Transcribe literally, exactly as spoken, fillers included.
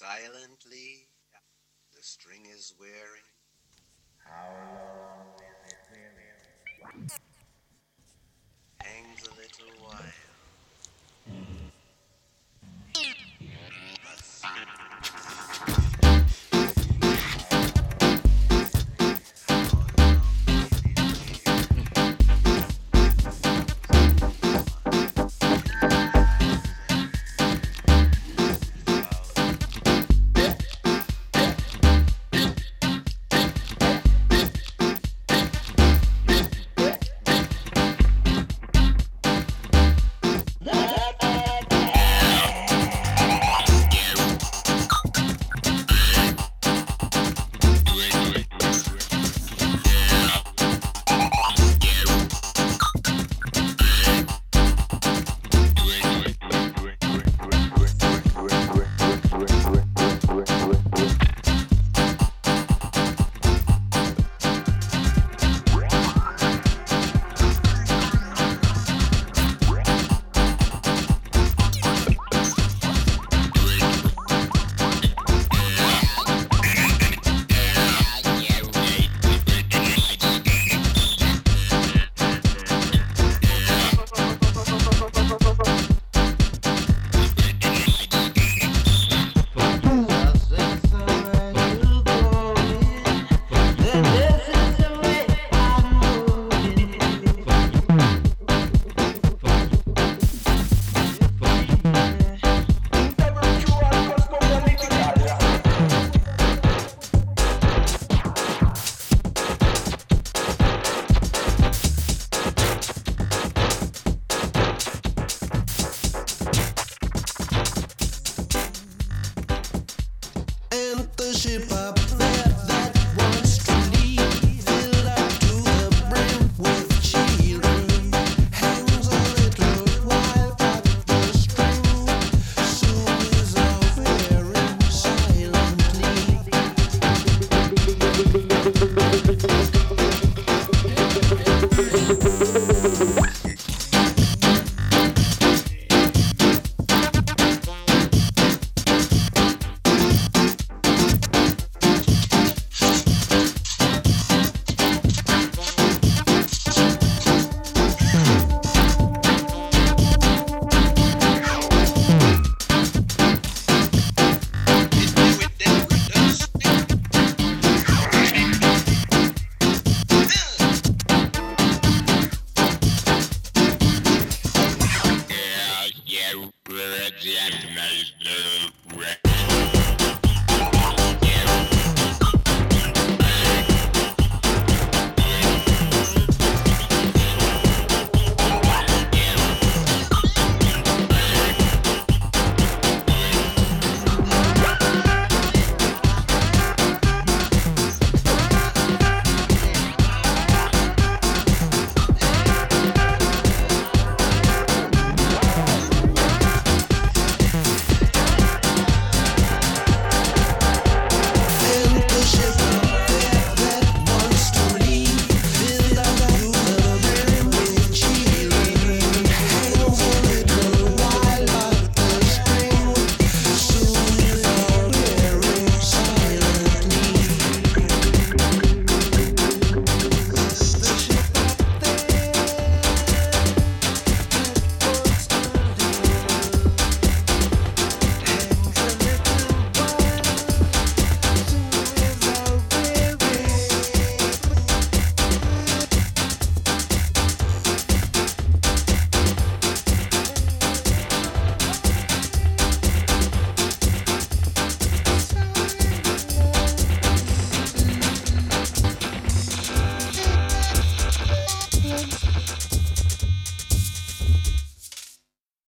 Silently, the string is wearing. How long is it wearing? Hangs a little while. But ship up there that wants to leave, filled up to the brim with children. Hangs a little while at the string, soon is out wearing silently. Yeah, we're a nice little